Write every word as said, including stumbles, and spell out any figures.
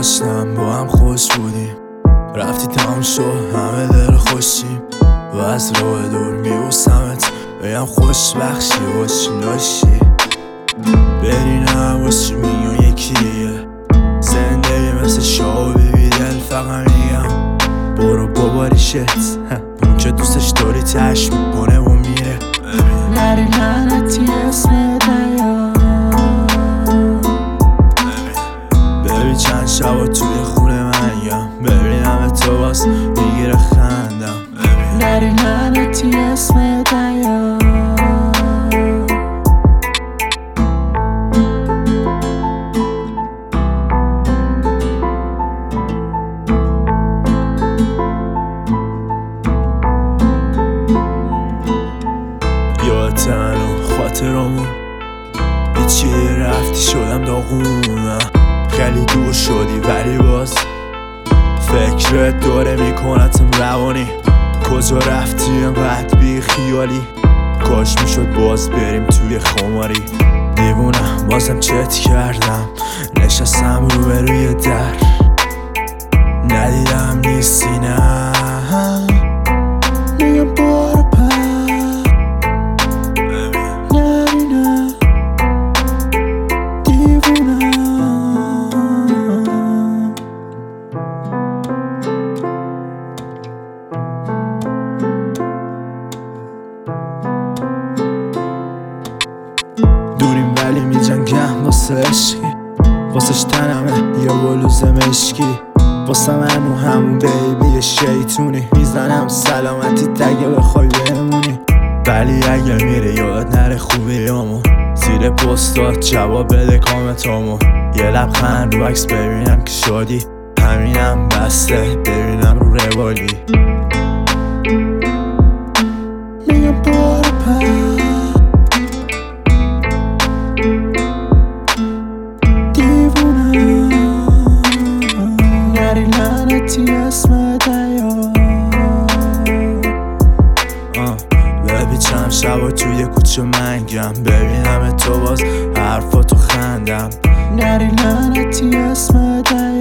داشتم با هم خوش بودیم، رفتی تمام شد همه دل خوشیم و از راه دور میبوسمت بگم خوش بخشی باشی لاشی بری نباشی میون یکی دیگه زندگی مثل شاو بیبی دل فقط میگم برو بابا ریشت اون که دوستش داری تش میکنه و میره نری لعنتی اسم دیا ببین چند شبا توی خونه منگم ببینم تو باز میگیره خندم نری لعنتی اسم دیا یادتن و خاطرامون هیچی رفتی شدم داغونم خیلی دور شدی ولی باز فکرت داره میکنتم روانی کجا رفتی انقدر بی خیالی کاش میشد باز بریم توی خماری دیوونم بازم چت کردم نشستم رو به روی در ندیدم نیستی نه میگم برو پر نری نه دیوونم دوریم ولی میجنگم واسه عشقی واسش تنمه یا بلوز مشکی واسه من و همون بیبی شیطونی میزنم سلامتی تگه بخوای بمونی ولی اگه میره یاد نره خوبیامون زیر پستات جواب بده کامنتامون یه لبخند رو عکس ببینم که شادی همینم بسته ببینم رو روالی میگم برو پر نری لعنتی اسم دیا ببین چند شبا توی کوچه منگم ببینم تو باز حرفاتو خندم نری لعنتی اسم دیا